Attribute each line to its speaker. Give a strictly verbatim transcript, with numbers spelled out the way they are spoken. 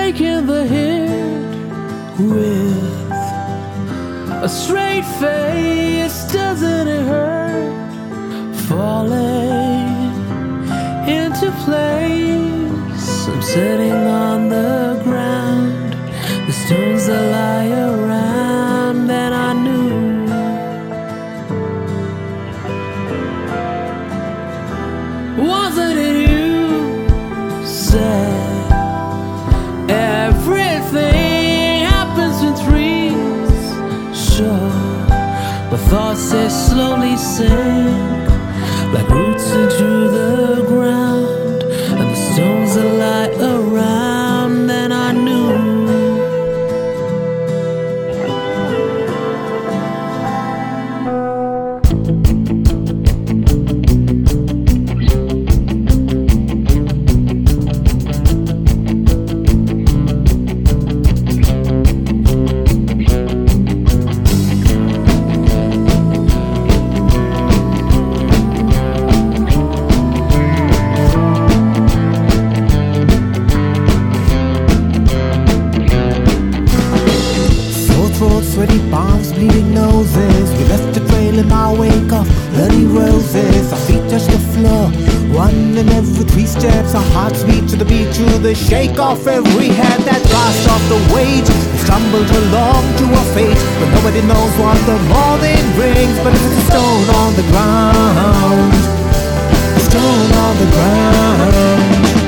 Speaker 1: taking the hit with a straight face. Doesn't it hurt? Falling into place. I'm sitting on the ground, the stones that lie around, and I knew wasn't it you said everything happens in threes? Sure, my thoughts they slowly sink like roots into the ground, and the stones that lie around, and I knew
Speaker 2: sweaty palms, bleeding noses. We left a trail in our wake of bloody roses. Our feet touch the floor, one in every three steps. Our hearts beat to the beat, to the shake of every head that cast off the weight. We stumbled along to our fate, but nobody knows what the morning brings. But if it's a stone on the ground, a stone on the ground.